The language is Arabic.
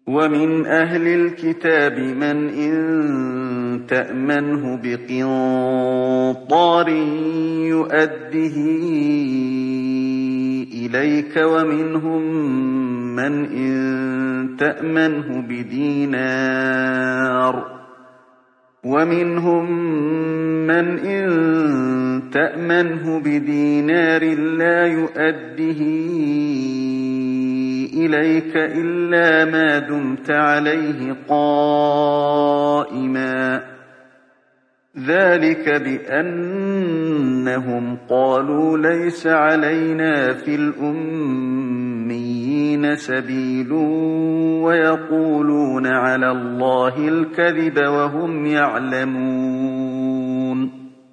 ومن أهل الكتاب من إن تأمنه بقنطار يؤده إليك ومنهم من إن تأمنه بدينار لا يؤده إليك إلا ما دمت عليه قائما ذلك بأنهم قالوا ليس علينا في الأميين سبيل ويقولون على الله الكذب وهم يعلمون